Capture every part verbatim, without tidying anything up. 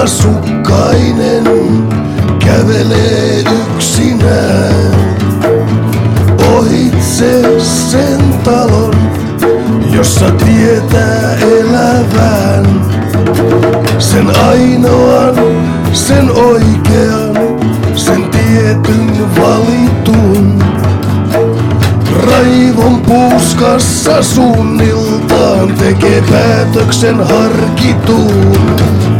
mustasukkainen kävelee yksinään ohitse sen talon, jossa tietää elävän. Sen ainoan, sen oikean, sen tietyn valitun. Raivon puuskassa suunniltaan tekee päätöksen harkituun.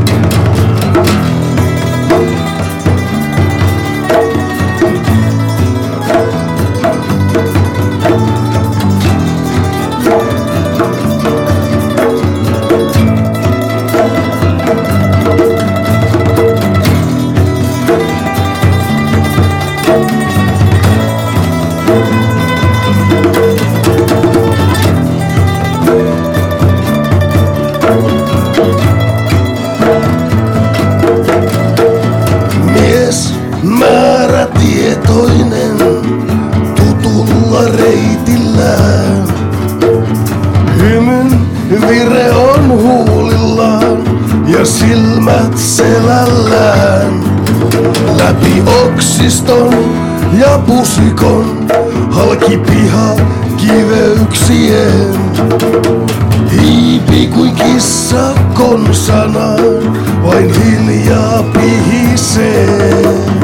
Määrätietoinen tutulla reitillään. Hymyn vire on huulillaan ja silmät selällään. Läpi oksiston ja pusikon halki piha kiveyksien. Hiipi kuin kissa konsanaan, vain hiljaa pihisee.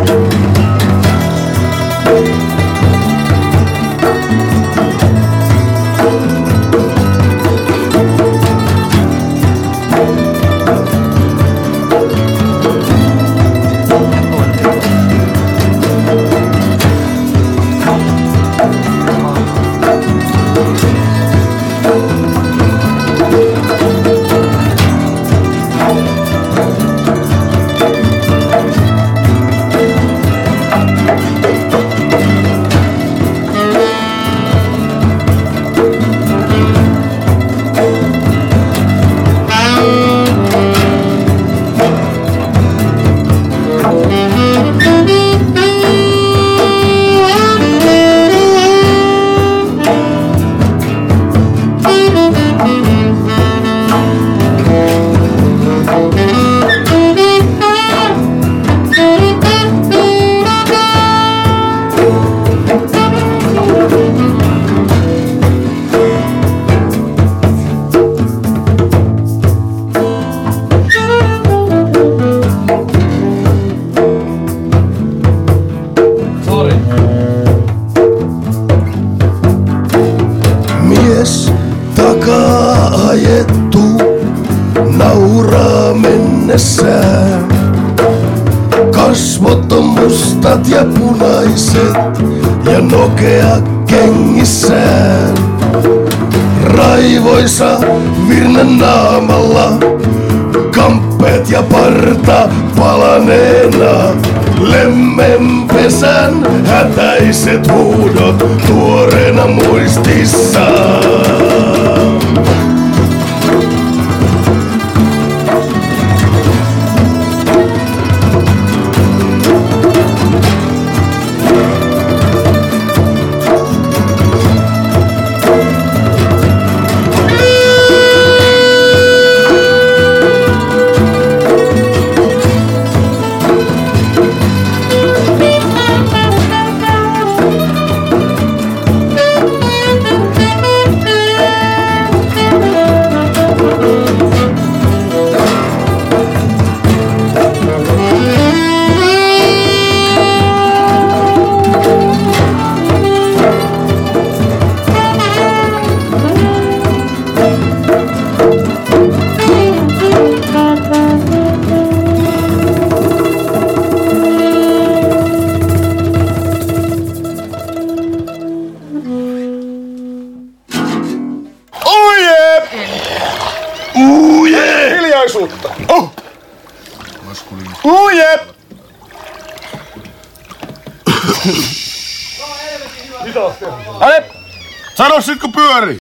Mies takaa ajettu nauraa mennessään. Kasvot on mustat ja punaiset ja nokea kengissään. Raivoisa virne naamalla, kamppeet ja parta palaneena. Lemmenpesän hätäiset huudot tuoreena muistissaan. Uuje! Hiljaisuutta! Oh! Uuje! Ale, sano sit kun pyörii!